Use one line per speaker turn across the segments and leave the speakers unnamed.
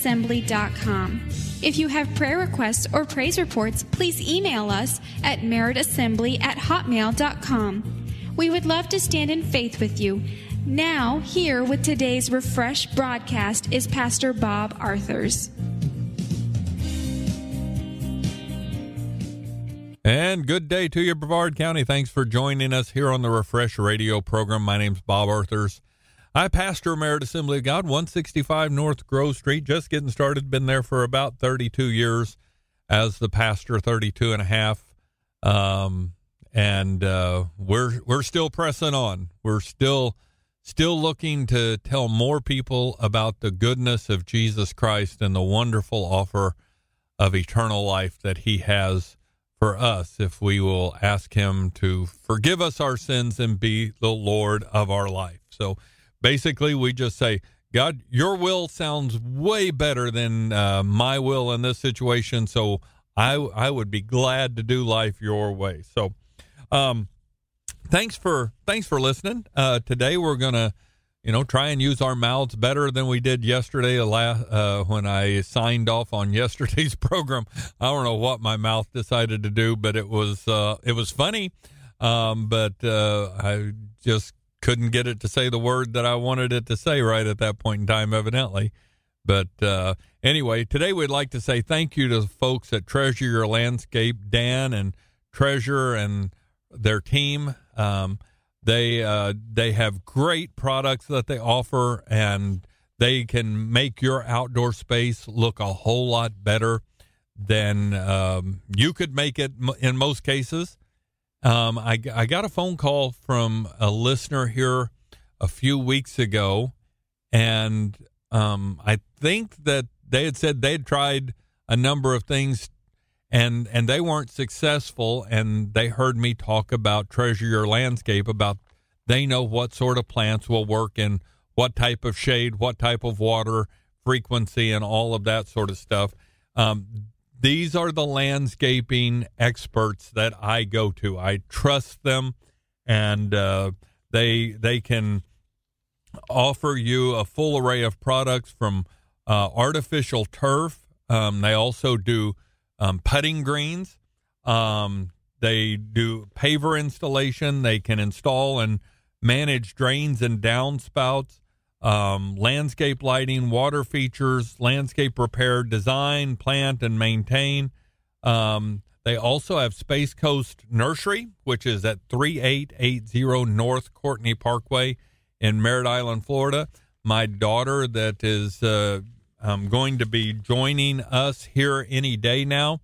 meritassembly.com. If you have prayer requests or praise reports, please email us at meritassembly@hotmail.com. We would love to stand in faith with you. Now, here with today's Refresh broadcast is Pastor Bob Arthurs.
And good day to you, Brevard County. Thanks for joining us here on the Refresh Radio program. My name's Bob Arthurs. I pastor Merit Assembly of God, 165 North Grove Street. Just getting started. Been there for about 32 years as the pastor, 32 and a half. We're still pressing on. We're still looking to tell more people about the goodness of Jesus Christ and the wonderful offer of eternal life that he has for us if we will ask him to forgive us our sins and be the Lord of our life. So basically, we just say, God, your will sounds way better than my will in this situation, so I would be glad to do life your way. So thanks for listening. Today we're going to try and use our mouths better than we did yesterday when I signed off on yesterday's program. I don't know what my mouth decided to do, but it was funny, but I just couldn't get it to say the word that I wanted it to say right at that point in time, evidently. But anyway, today we'd like to say thank you to the folks at Treasure Your Landscape, Dan and Treasure and their team. They have great products that they offer, and they can make your outdoor space look a whole lot better than you could make it in most cases. I got a phone call from a listener here a few weeks ago, and I think that they had said they'd tried a number of things and they weren't successful, and they heard me talk about Treasure Your Landscape, about they know what sort of plants will work in what type of shade, what type of water, frequency, and all of that sort of stuff. These are the landscaping experts that I go to. I trust them, and they can offer you a full array of products from artificial turf. They also do putting greens. They do paver installation. They can install and manage drains and downspouts, landscape lighting, water features, landscape repair, design, plant, and maintain. They also have Space Coast Nursery, which is at 3880 North Courtney Parkway in Merritt Island, Florida. My daughter that is going to be joining us here any day now.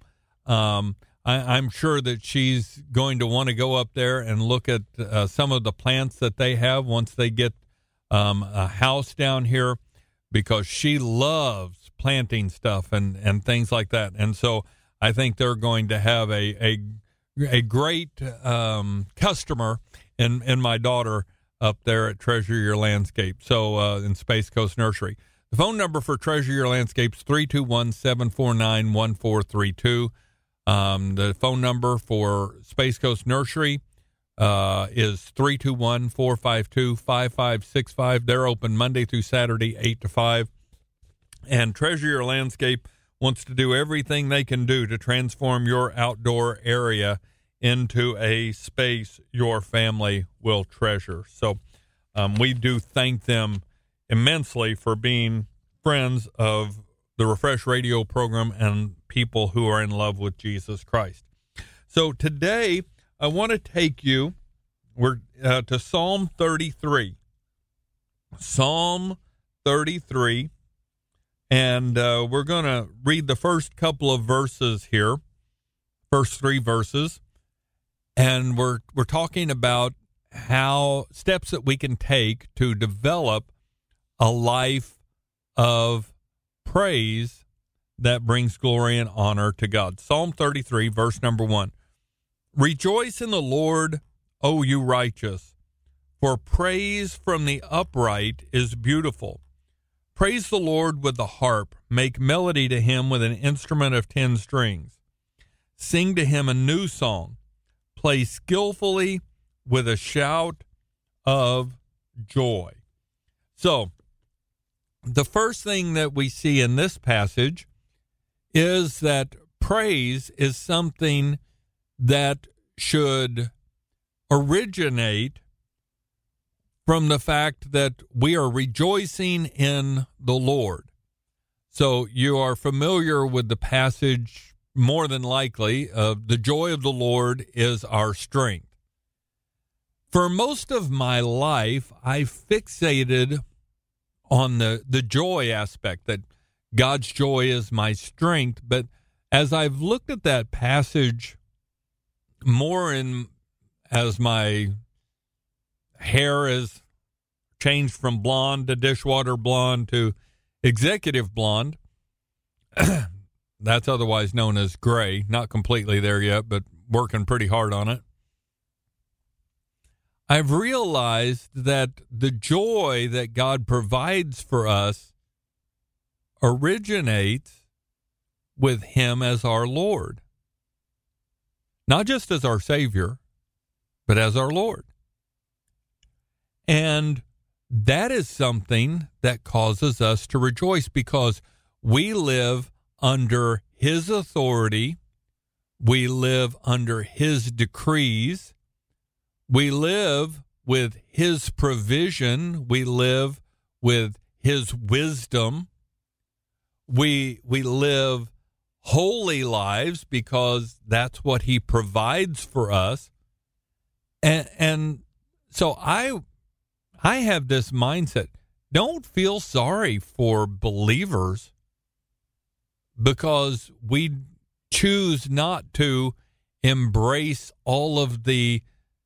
I'm sure that she's going to want to go up there and look at some of the plants that they have once they get a house down here, because she loves planting stuff and things like that. And so I think they're going to have a great customer in my daughter up there at Treasure Your Landscape, so in Space Coast Nursery. The phone number for Treasure Your Landscape is 321-749-1432. The phone number for Space Coast Nursery is 321-452-5565. They're open Monday through Saturday, 8 to 5. And Treasure Your Landscape wants to do everything they can do to transform your outdoor area into a space your family will treasure. So we do thank them immensely for being friends of the Refresh Radio program and people who are in love with Jesus Christ. So today I want to take you to Psalm 33. Psalm 33. And we're going to read the first couple of verses here, first three verses. And we're talking about how steps that we can take to develop a life of praise that brings glory and honor to God. Psalm 33, verse number 1. Rejoice in the Lord, O you righteous, for praise from the upright is beautiful. Praise the Lord with the harp. Make melody to him with an instrument of 10 strings. Sing to him a new song. Play skillfully with a shout of joy. So, the first thing that we see in this passage is that praise is something that should originate from the fact that we are rejoicing in the Lord. So you are familiar with the passage more than likely of the joy of the Lord is our strength. For most of my life, I fixated on the joy aspect, that God's joy is my strength. But as I've looked at that passage more as my hair is changed from blonde to dishwater blonde to executive blonde, that's otherwise known as gray, not completely there yet, but working pretty hard on it. I've realized that the joy that God provides for us originates with Him as our Lord. Not just as our Savior, but as our Lord. And that is something that causes us to rejoice because we live under His authority. We live under His decrees. We live with His provision. We live with His wisdom. We live holy lives because that's what He provides for us. And so I have this mindset. Don't feel sorry for believers because we choose not to embrace all of the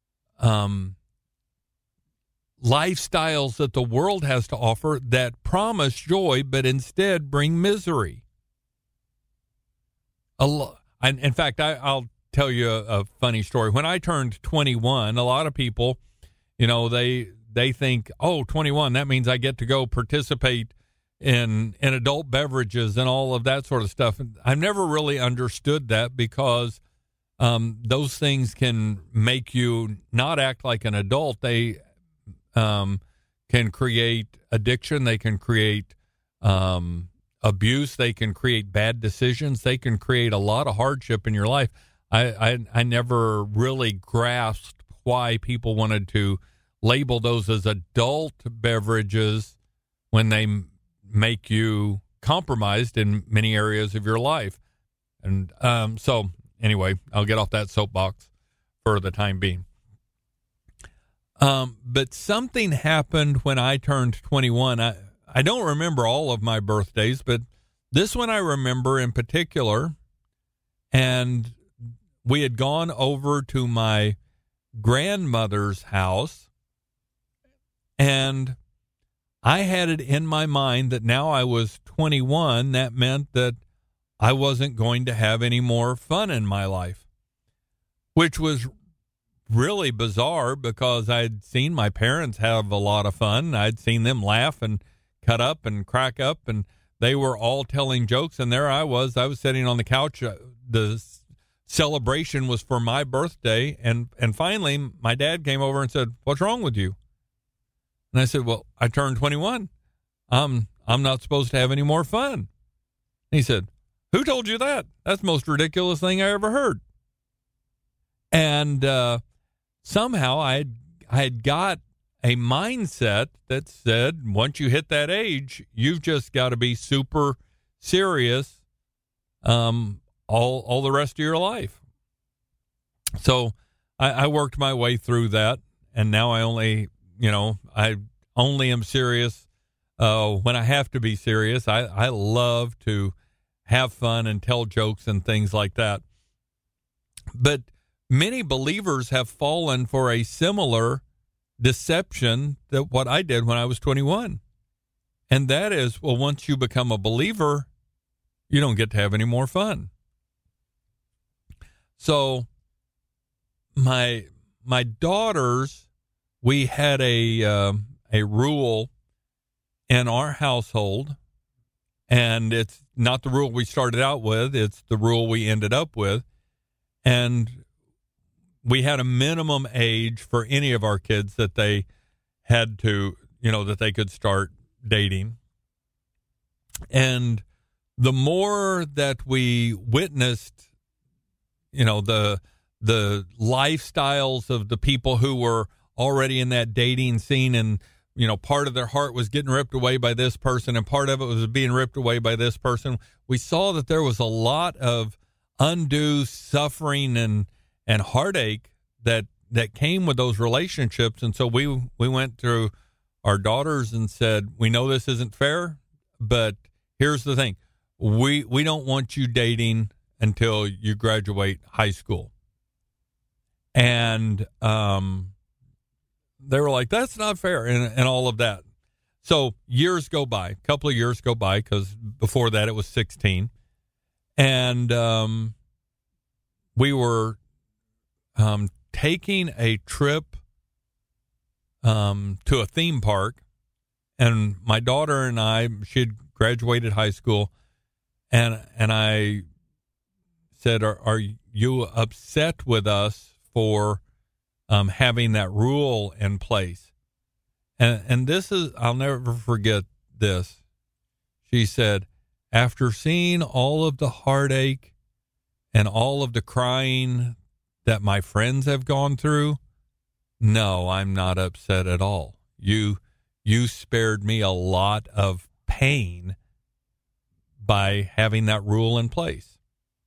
lifestyles that the world has to offer that promise joy, but instead bring misery. In fact, I'll tell you a funny story. When I turned 21, a lot of people, they think, 21, that means I get to go participate in adult beverages and all of that sort of stuff. I've never really understood that because those things can make you not act like an adult. They can create addiction. They can create abuse. They can create bad decisions. They can create a lot of hardship in your life. I never really grasped why people wanted to label those as adult beverages when they make you compromised in many areas of your life. And so anyway, I'll get off that soapbox for the time being. But something happened when I turned 21. I don't remember all of my birthdays, but this one I remember in particular. And we had gone over to my grandmother's house, and I had it in my mind that now I was 21. That meant that I wasn't going to have any more fun in my life, which was really bizarre because I'd seen my parents have a lot of fun. I'd seen them laugh and cut up and crack up, and they were all telling jokes, and there I was sitting on the couch. The celebration was for my birthday, and finally my dad came over and said, "What's wrong with you?" And I said, "Well, I turned 21. I'm not supposed to have any more fun." And he said, "Who told you that? That's the most ridiculous thing I ever heard." And somehow I had got a mindset that said, once you hit that age, you've just got to be super serious all the rest of your life. So I worked my way through that, and now I only am serious when I have to be serious. I love to have fun and tell jokes and things like that. But many believers have fallen for a similar deception that what I did when I was 21. And that is, well, once you become a believer, you don't get to have any more fun. So my daughters, we had a rule in our household, and it's not the rule we started out with, it's the rule we ended up with. And we had a minimum age for any of our kids that they had to, that they could start dating. And the more that we witnessed, the lifestyles of the people who were already in that dating scene, and part of their heart was getting ripped away by this person and part of it was being ripped away by this person, we saw that there was a lot of undue suffering and heartache that came with those relationships. And so we went through our daughters and said, we know this isn't fair, but here's the thing. We don't want you dating until you graduate high school. And they were like, that's not fair, and all of that. So years go by, a couple of years go by, because before that it was 16. And we were taking a trip to a theme park, and my daughter and I, she had graduated high school, and I said, are you upset with us for having that rule in place? And this is, I'll never forget this. She said, after seeing all of the heartache and all of the crying that my friends have gone through, no, I'm not upset at all. You spared me a lot of pain by having that rule in place.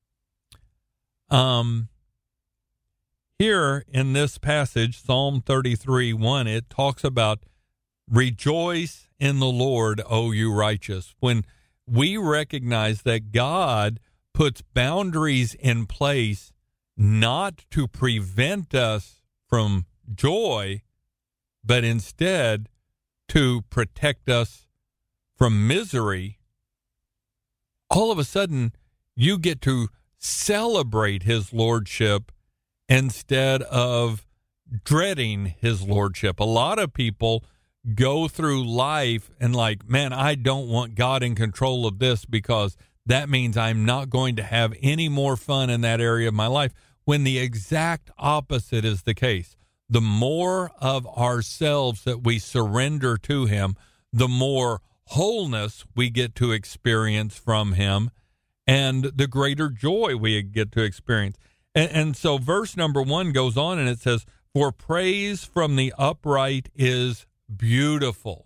Here in this passage, Psalm 33:1, it talks about rejoice in the Lord, O you righteous. When we recognize that God puts boundaries in place not to prevent us from joy, but instead to protect us from misery, all of a sudden you get to celebrate his lordship instead of dreading his lordship. A lot of people go through life and like, man, I don't want God in control of this because that means I'm not going to have any more fun in that area of my life, when the exact opposite is the case. The more of ourselves that we surrender to him, the more wholeness we get to experience from him, and the greater joy we get to experience. And so verse number 1 goes on and it says, for praise from the upright is beautiful.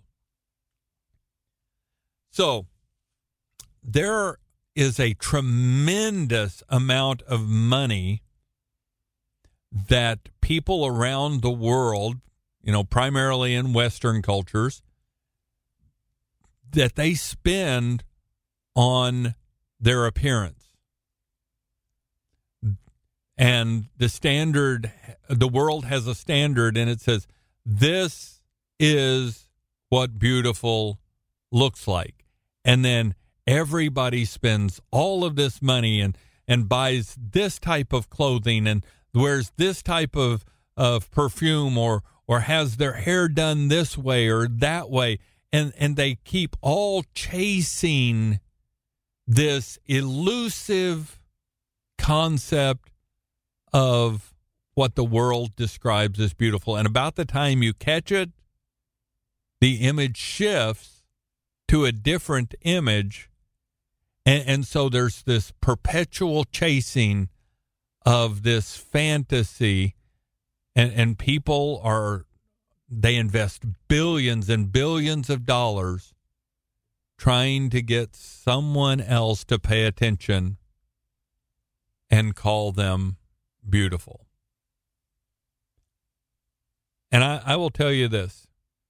So there is a tremendous amount of money that people around the world, primarily in Western cultures, that they spend on their appearance. And the world has a standard, and it says, this is what beautiful looks like. And then everybody spends all of this money and buys this type of clothing and wears this type of perfume or has their hair done this way or that way. And they keep all chasing this elusive concept of what the world describes as beautiful. And about the time you catch it, the image shifts to a different image. And so there's this perpetual chasing of this fantasy, and people they invest billions and billions of dollars trying to get someone else to pay attention and call them beautiful. And I will tell you this.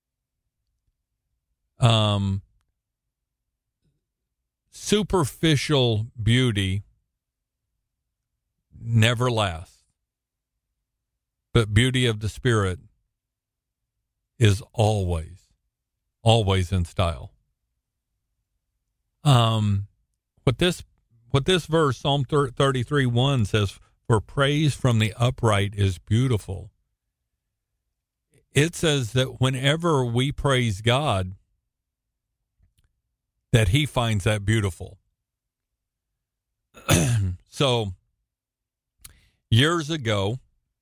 Superficial beauty never lasts, but beauty of the spirit is always in style. What this verse, Psalm 33:1 says, for praise from the upright is beautiful. It says that whenever we praise God, that he finds that beautiful. So years ago,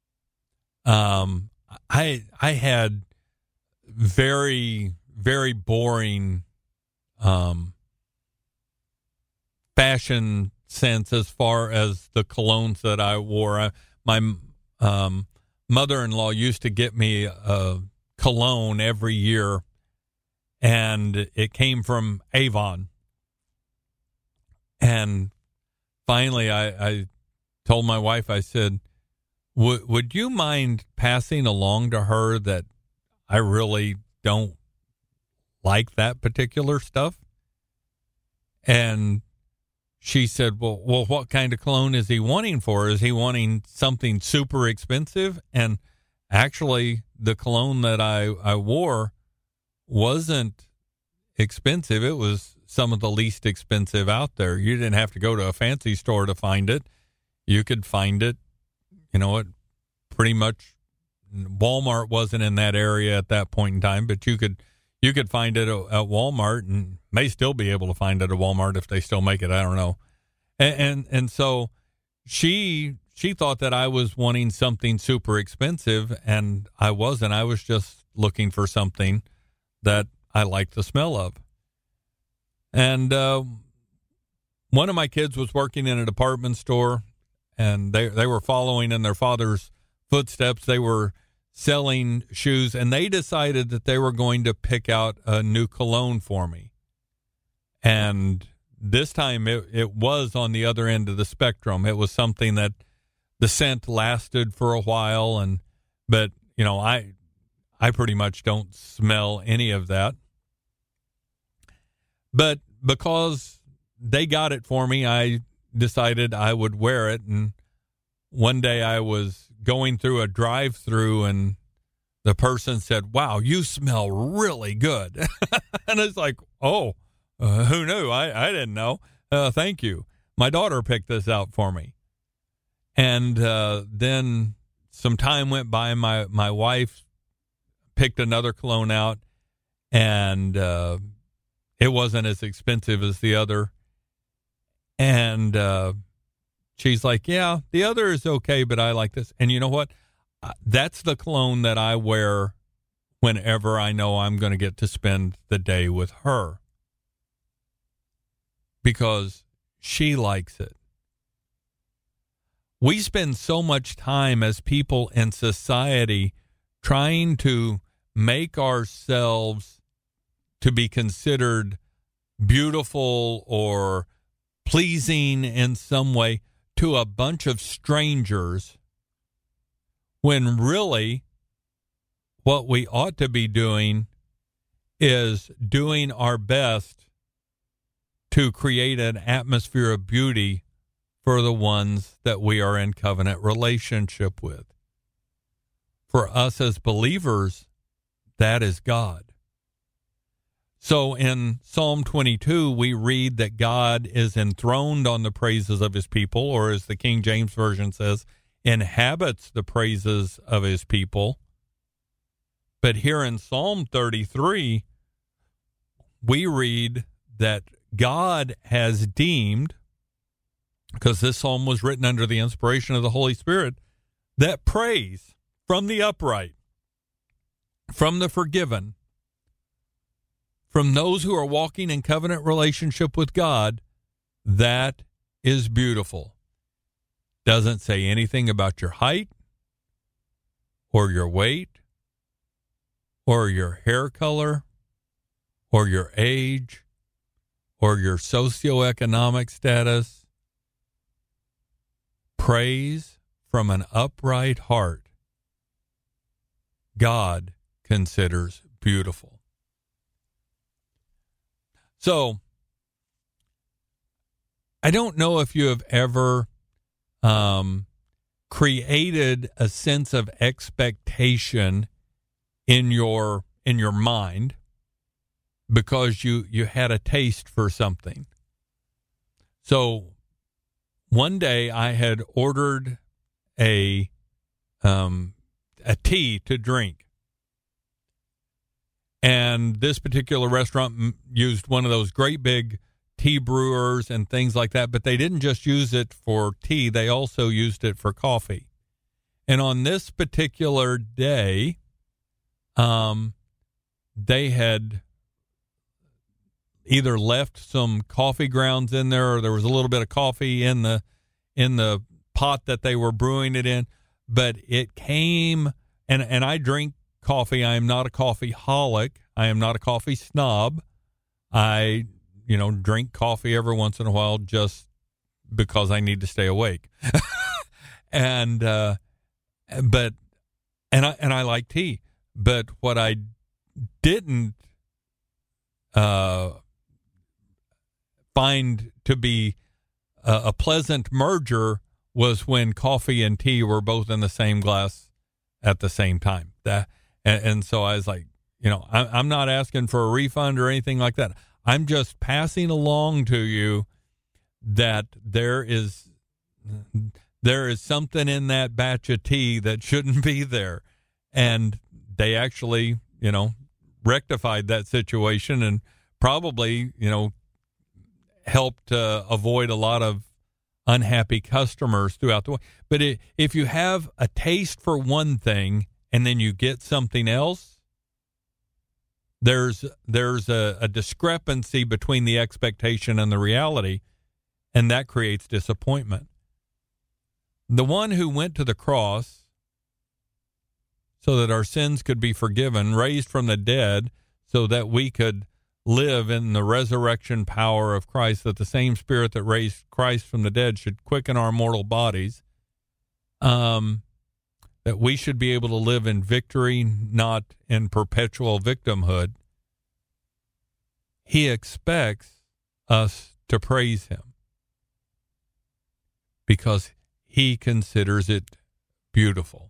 I had very, very boring fashion sense as far as the colognes that I wore. My mother-in-law used to get me a cologne every year, and it came from Avon. And finally, I told my wife, I said, would you mind passing along to her that I really don't like that particular stuff? And she said, well, what kind of cologne is he wanting for? Is he wanting something super expensive? And actually, the cologne that I wore wasn't expensive. It was some of the least expensive out there. You didn't have to go to a fancy store to find it. You could find it, it pretty much, Walmart wasn't in that area at that point in time, but you could find it at Walmart, and may still be able to find it at Walmart if they still make it. I don't know. And so she thought that I was wanting something super expensive, and I wasn't. I was just looking for something that I liked the smell of. And one of my kids was working in a department store, and they were following in their father's footsteps. They were selling shoes, and they decided that they were going to pick out a new cologne for me. And this time it was on the other end of the spectrum. It was something that the scent lasted for a while, but I pretty much don't smell any of that. But because they got it for me, I decided I would wear it. And one day I was going through a drive-through, and the person said, "Wow, you smell really good." And it's like, oh, who knew? I didn't know. Thank you. My daughter picked this out for me. And then some time went by. My wife picked another cologne out, and it wasn't as expensive as the other. And she's like, yeah, the other is okay, but I like this. And you know what? That's the cologne that I wear whenever I know I'm going to get to spend the day with her, because she likes it. We spend so much time as people in society trying to make ourselves to be considered beautiful or pleasing in some way to a bunch of strangers, when really what we ought to be doing is doing our best to create an atmosphere of beauty for the ones that we are in covenant relationship with. For us as believers, that is God. So in Psalm 22, we read that God is enthroned on the praises of his people, or as the King James Version says, inhabits the praises of his people. But here in Psalm 33, we read that God has deemed, because this psalm was written under the inspiration of the Holy Spirit, that praise from the upright, from the forgiven, from those who are walking in covenant relationship with God, that is beautiful. Doesn't say anything about your height or your weight or your hair color or your age or your socioeconomic status. Praise from an upright heart, God considers beautiful. So, I don't know if you have ever created a sense of expectation in your mind because you had a taste for something. So, one day I had ordered a tea to drink. And this particular restaurant used one of those great big tea brewers and things like that, but they didn't just use it for tea, they also used it for coffee. And on this particular day, they had either left some coffee grounds in there, or there was a little bit of coffee in the pot that they were brewing it in. But it came, and I drink coffee. I am not a coffee holic. I am not a coffee snob. I, drink coffee every once in a while just because I need to stay awake. And I like tea. But what I didn't find to be a pleasant merger was when coffee and tea were both in the same glass at the same time. And so I was like, I'm not asking for a refund or anything like that. I'm just passing along to you that there is something in that batch of tea that shouldn't be there. And they actually, rectified that situation and probably, helped avoid a lot of unhappy customers throughout the way. But if you have a taste for one thing and then you get something else, there's a discrepancy between the expectation and the reality, and that creates disappointment. The one who went to the cross so that our sins could be forgiven, raised from the dead so that we could live in the resurrection power of Christ, that the same Spirit that raised Christ from the dead should quicken our mortal bodies, that we should be able to live in victory, not in perpetual victimhood. He expects us to praise him because he considers it beautiful.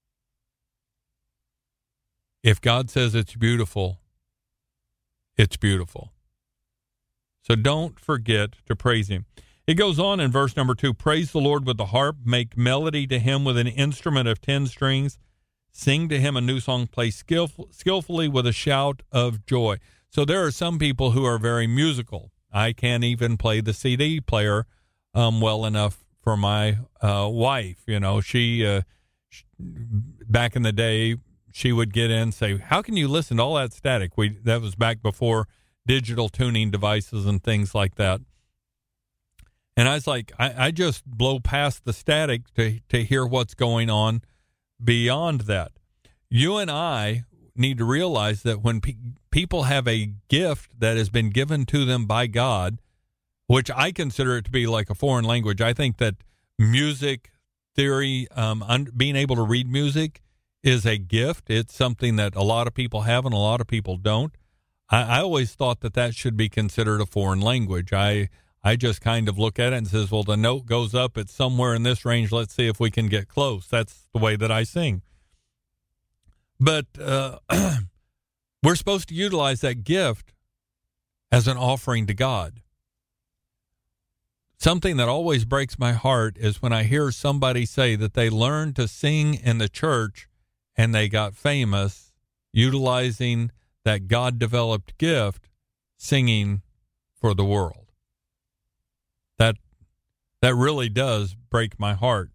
If God says it's beautiful, it's beautiful. So don't forget to praise him. It goes on in verse number 2, praise the Lord with the harp, make melody to him with an instrument of 10 strings, sing to him a new song, play skillfully with a shout of joy. So there are some people who are very musical. I can't even play the CD player well enough for my wife. She back in the day, she would get in and say, how can you listen to all that static? That was back before digital tuning devices and things like that. And I was like, I just blow past the static to hear what's going on beyond that. You and I need to realize that when people have a gift that has been given to them by God, which I consider it to be like a foreign language. I think that music theory, being able to read music, is a gift. It's something that a lot of people have and a lot of people don't. I always thought that should be considered a foreign language. I just kind of look at it and says, well, the note goes up, it's somewhere in this range. Let's see if we can get close. That's the way that I sing. But we're supposed to utilize that gift as an offering to God. Something that always breaks my heart is when I hear somebody say that they learned to sing in the church and they got famous utilizing that God-developed gift, singing for the world. That really does break my heart.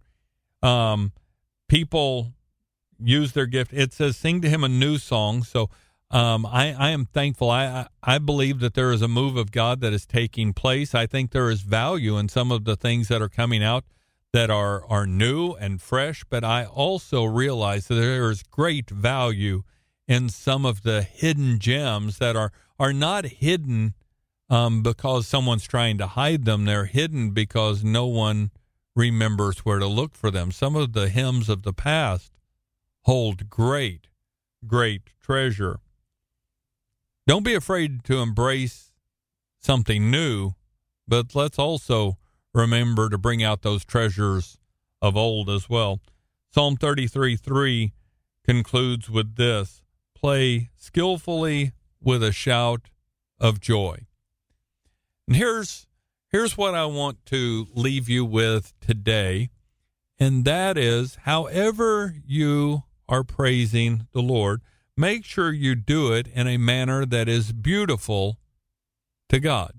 People use their gift. It says, sing to him a new song. So I am thankful. I believe that there is a move of God that is taking place. I think there is value in some of the things that are coming out that are new and fresh, but I also realize that there is great value in some of the hidden gems that are not hidden because someone's trying to hide them. They're hidden because no one remembers where to look for them. Some of the hymns of the past hold great, great treasure. Don't be afraid to embrace something new, but let's also remember to bring out those treasures of old as well. Psalm 33:3 concludes with this: play skillfully with a shout of joy. And here's what I want to leave you with today, and that is, however you are praising the Lord, make sure you do it in a manner that is beautiful to God.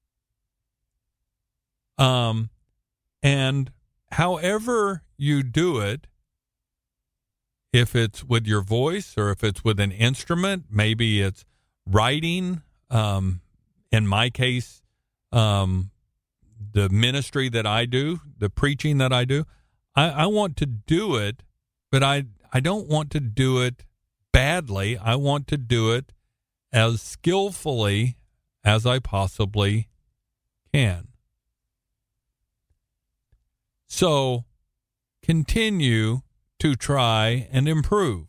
And however you do it, if it's with your voice or if it's with an instrument, maybe it's writing in my case, the ministry that I do, the preaching that I do, I want to do it, but I don't want to do it badly. I want to do it as skillfully as I possibly can. So continue to try and improve.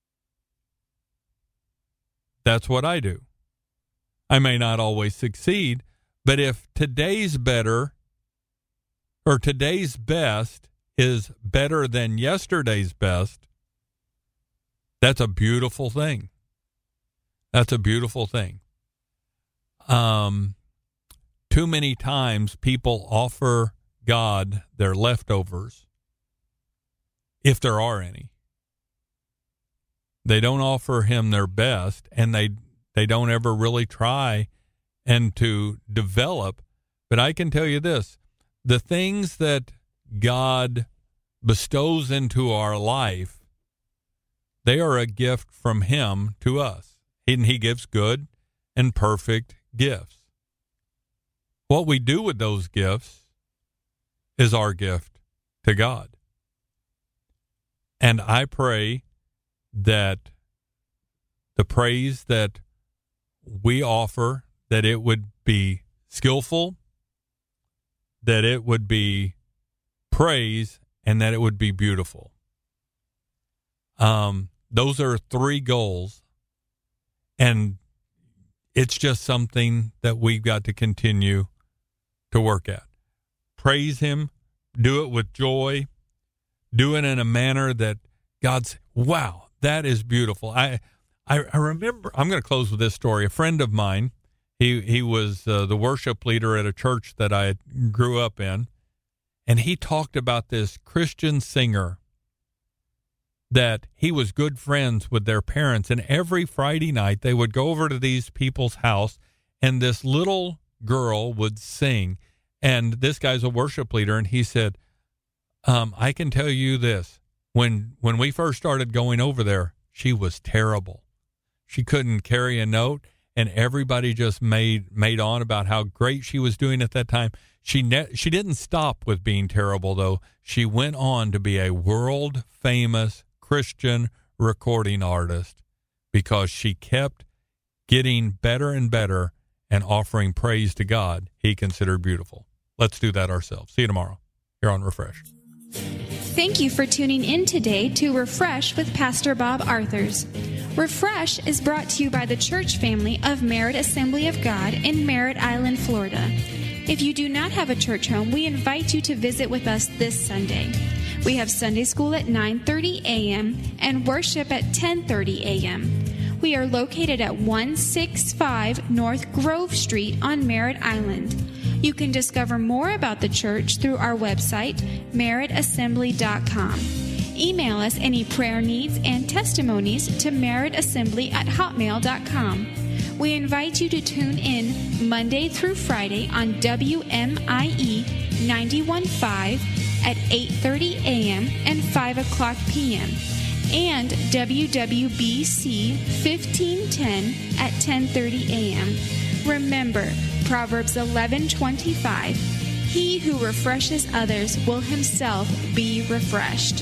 That's what I do. I may not always succeed, but if today's better or today's best is better than yesterday's best, that's a beautiful thing. That's a beautiful thing. Too many times people offer God their leftovers, if there are any. They don't offer him their best, and they don't ever really try and to develop. But I can tell you this, the things that God bestows into our life, they are a gift from him to us. And he gives good and perfect gifts. What we do with those gifts is our gift to God. And I pray that the praise that we offer, that it would be skillful, that it would be praise, and that it would be beautiful. Those are 3 goals, and it's just something that we've got to continue to work at. Praise him, do it with joy, do it in a manner that God's, wow, that is beautiful. I remember, I'm going to close with this story. A friend of mine, he was the worship leader at a church that I grew up in, and he talked about this Christian singer that he was good friends with their parents, and every Friday night they would go over to these people's house, and this little girl would sing, and this guy's a worship leader, and he said, I can tell you this, when we first started going over there, she was terrible. She couldn't carry a note, and everybody just made on about how great she was doing at that time. She didn't stop with being terrible, though. She went on to be a world-famous Christian recording artist because she kept getting better and better and offering praise to God he considered beautiful. Let's do that ourselves. See you tomorrow here on Refresh.
Thank you for tuning in today to Refresh with Pastor Bob Arthurs. Refresh is brought to you by the church family of Merritt Assembly of God in Merritt Island, Florida. If you do not have a church home, we invite you to visit with us this Sunday. We have Sunday school at 9:30 a.m. and worship at 10:30 a.m. We are located at 165 North Grove Street on Merritt Island. You can discover more about the church through our website, merrittassembly.com. Email us any prayer needs and testimonies to merrittassembly@hotmail.com. We invite you to tune in Monday through Friday on WMIE 91.5 at 8:30 a.m. and 5 o'clock p.m. and WWBC 1510 at 10:30 a.m. Remember, Proverbs 11:25, he who refreshes others will himself be refreshed.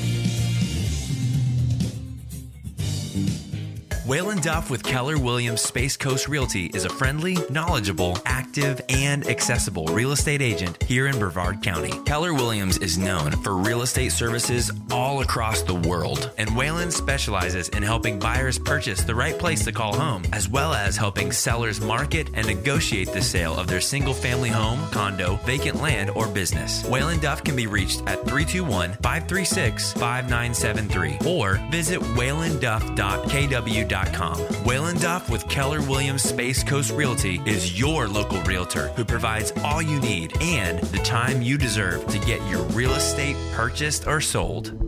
Waylon Duff with Keller Williams Space Coast Realty is a friendly, knowledgeable, active, and accessible real estate agent here in Brevard County. Keller Williams is known for real estate services all across the world, and Waylon specializes in helping buyers purchase the right place to call home, as well as helping sellers market and negotiate the sale of their single-family home, condo, vacant land, or business. Waylon Duff can be reached at 321-536-5973 or visit waylonduff.kw.com. Waylon Duff with Keller Williams Space Coast Realty is your local realtor who provides all you need and the time you deserve to get your real estate purchased or sold.